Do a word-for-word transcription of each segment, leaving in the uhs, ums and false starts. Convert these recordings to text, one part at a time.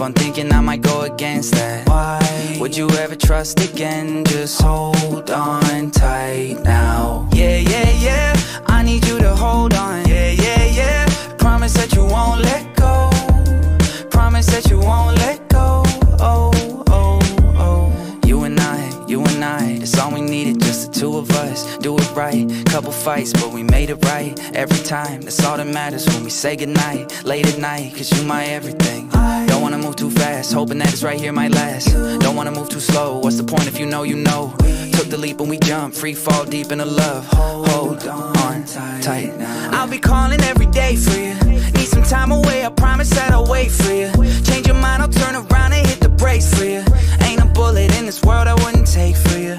on thinking I might go against that. Why would you ever trust again? Just hold on tight now. Yeah, yeah, yeah, I need you to hold on. Yeah, yeah, yeah, promise that you won't let go. Promise that you won't let go. Oh, oh, oh. You and I, you and I, it's all we needed, just the two of us. Do it right, couple fights, but we made it right. Every time, that's all that matters when we say goodnight. Late at night, cause you my everything. Don't wanna move too fast, hoping that it's right here might last. Don't wanna move too slow, what's the point if you know you know? Took the leap and we jumped, free fall deep into love. Hold on tight. I'll be calling every day for you. Need some time away, I promise that I'll wait for you. Change your mind, I'll turn around and hit the brakes for you. Ain't a bullet in this world I wouldn't take for you.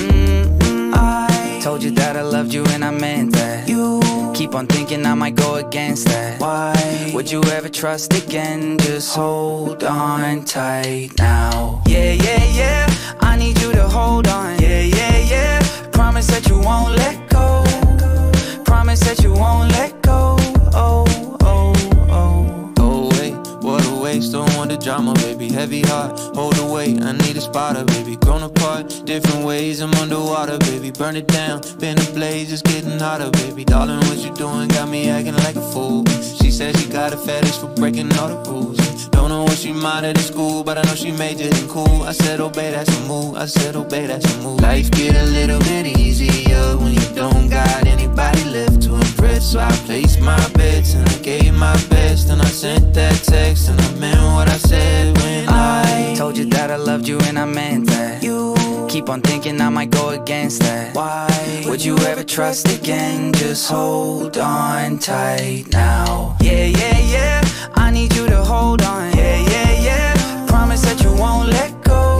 Mm-mm. I told you that I loved you and I meant that. You keep on thinking I might go against that. Why would you ever trust again? Just hold on tight now. Yeah, yeah, yeah, I need you to hold on. Yeah, yeah, yeah, promise that you won't let go. Promise that you won't let go. Oh, oh, oh. Oh wait, what a waste, don't want the drama, baby. Heavy heart, hold the weight, I need a spotter, baby. Grown apart, different ways, I'm underwater, baby. Burn it down, been a blaze, it's getting hotter, baby. Darling, what you doing, got me acting like a fool. She said she got a fetish for breaking all the rules. Don't know what she minded in school, but I know she majored in cool. I said obey, that's a move, I said obey, that's a move. Life get a little bit easier when you don't got anybody left to impress. So I placed my bets and I gave my best, and I sent that text and I meant what I said when I, I told you that I loved you and I meant that. You keep on thinking I might go against that. Why would you ever trust again? Just hold on tight now. Yeah, yeah, yeah, I need you to hold on. Yeah, yeah, yeah, promise that you won't let go.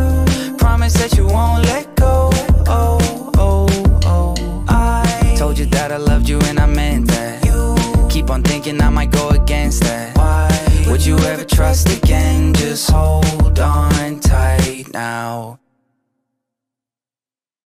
Promise that you won't let go. Oh, oh, oh. I told you that I loved you and I meant that. You keep on thinking I might go against that. Why would you ever trust again? Just hold on tight now.